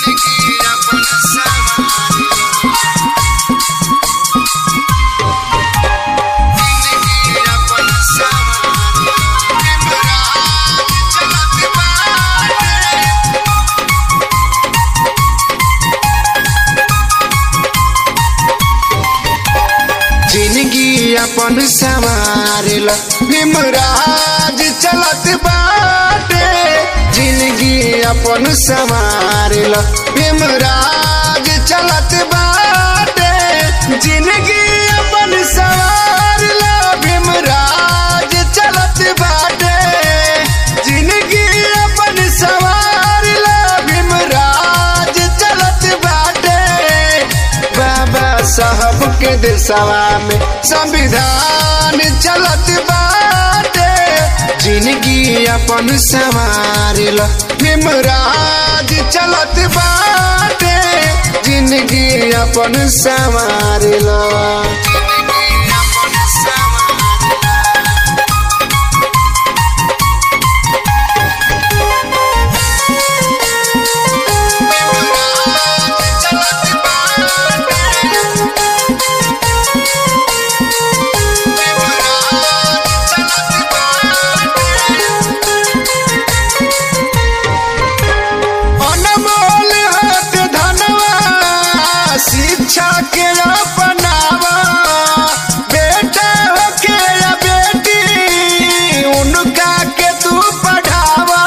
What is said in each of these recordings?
जिंदगी अपन संवारेल भीमराज चलत बाटे। जिंदगी अपन संवारेल भीमराज चलत बाटे। जिंदगी अपन संवारेल भीमराज चलत बाटे। जिंदगी अपन संवारेल भीमराज चलत बाटे। बाबा साहब के देशवा में संविधान चलत बाटे। जिंदगी अपन संवारेल भीमराज चलत बाटे। जिंदगी अपन संवारेल। शिक्षा के अपनावा बेटा हो के या बेटी उनका के तू पढ़ावा।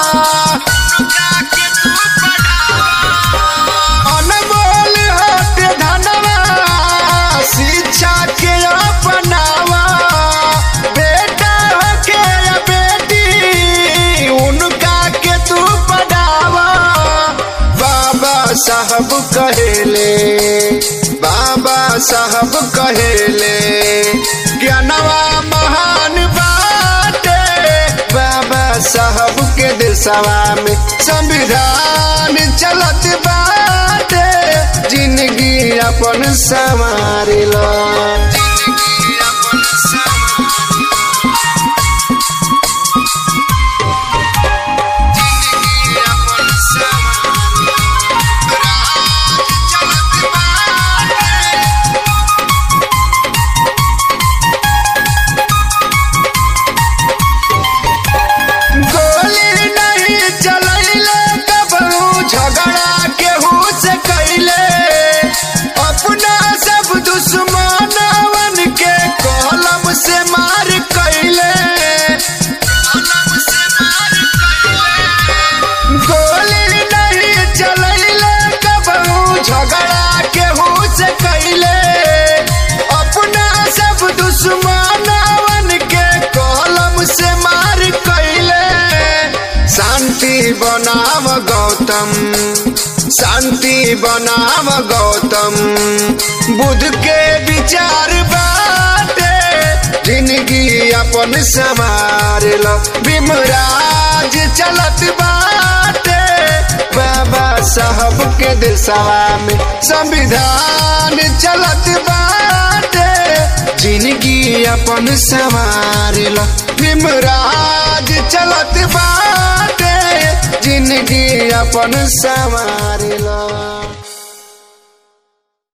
अनमोल होते धनवा शिक्षा के अपनावा बेटा हो के या बेटी उनका के तू पढ़ावा। बाबा साहब कहेले बाबा साहब कहेले ज्ञानवा महान बाटे। बाबा साहब के देशवा में संविधान चलत बाटे। जिंदगी अपन संवारेल। झगड़ा केहू से कैले अपना सब दुश्मनवन के कलम से मार कैले। गोली नहीं चलैले कबहू झगड़ा केहू से कैले अपना सब दुश्मनवन के कलम से मार कैले। शांति बनाव गौतम शांति बनाव गौतम बुद्ध के विचार बाटे। जिंदगी अपन संवारेल भीमराज चलत बाटे। बाबा साहब के देशवा में संविधान चलत बाटे। जिंदगी अपन संवारेल भीमराज चलत बाटे। जिंदगी अपन संवारेल।